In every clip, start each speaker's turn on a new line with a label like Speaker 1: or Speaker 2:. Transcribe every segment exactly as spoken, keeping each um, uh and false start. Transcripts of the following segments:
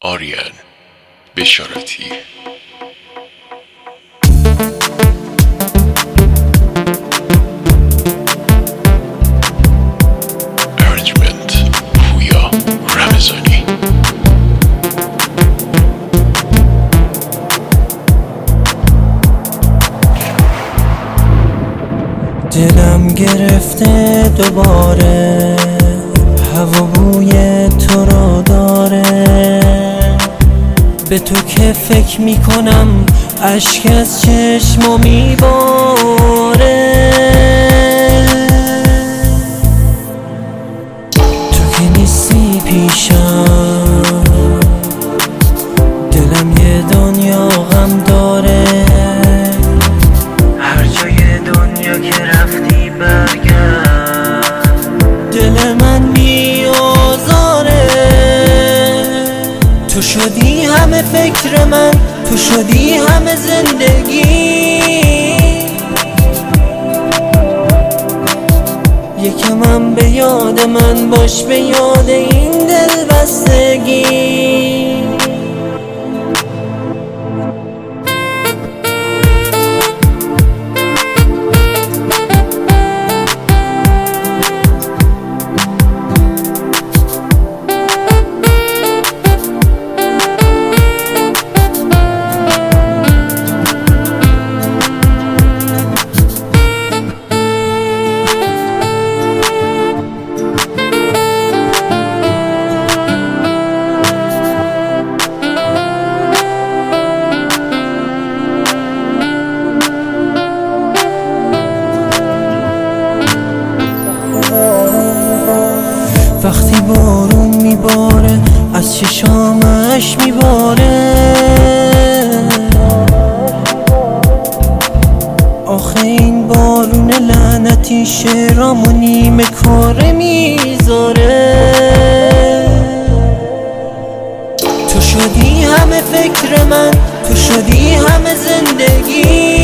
Speaker 1: آریان بشارتی. ارنجمنت پویا رمضانی.
Speaker 2: دلم گرفته دوباره، هوا بوی تو رو داره. به تو که فکر میکنم اشک از چشمو میباره. تو که نیستی پیشم، دلم یه دنیا غم داره. هر جای دنیا که رفتی برگرد، دل من بی آزاره. تو شدی همه فکر من، تو شدی همه زندگی. یکمم به یاد من باش، به یاد این دل بستگی. وقتی بارون میباره از چشامش میباره. آخه این بارون لعنتی شعرامو نیمه کاره میذاره. تو شدی همه فکر من، تو شدی همه زندگی.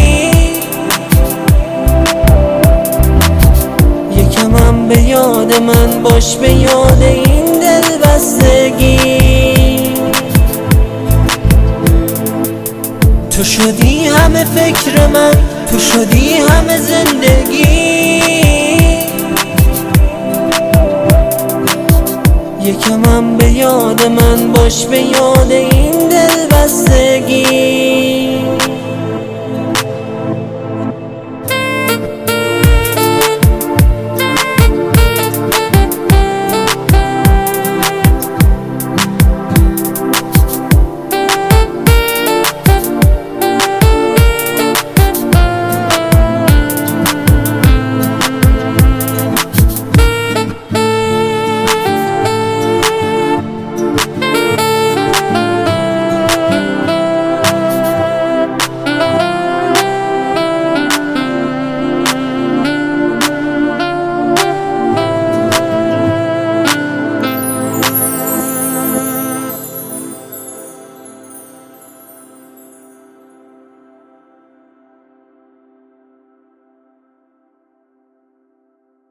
Speaker 2: یکمم به یاد من باش، به یاد این دل بستگی. تو شدی همه فکر من، تو شدی همه زندگی. یکمم به یاد من باش، به یاد این دل بستگی.